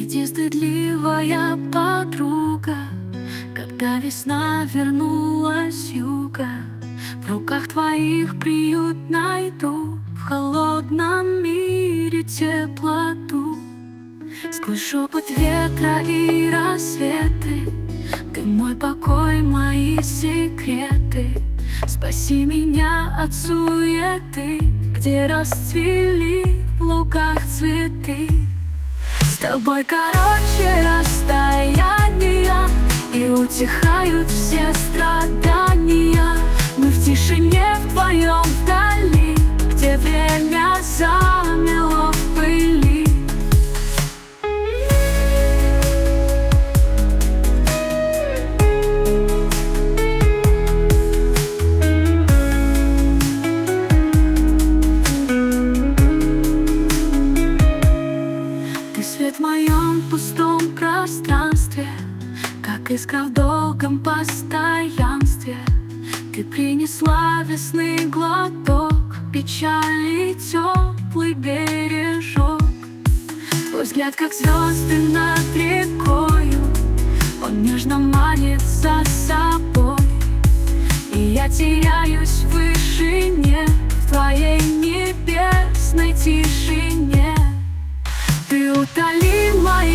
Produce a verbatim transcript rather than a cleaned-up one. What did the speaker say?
Приди, стыдливая подруга, когда весна вернулась с юга. В руках твоих приют найду, в холодном мире теплоту. Сквозь шепот ветра и рассветы ты мой покой, мои секреты. Спаси меня от суеты, где расцвели в лугах цветы. С тобой короче расстояния, и утихают все страдания. Мы в тишине вдвоем вдали, где время замело в пыли. Ты свет в моем пустом пространстве, как искра в долгом постоянстве. Ты принесла весны глоток, печали теплый бережок. Твой взгляд, как звезды над рекою, он нежно манит за собой. И я теряюсь в вышине, в твоей небесной тишине. Ты утоли мои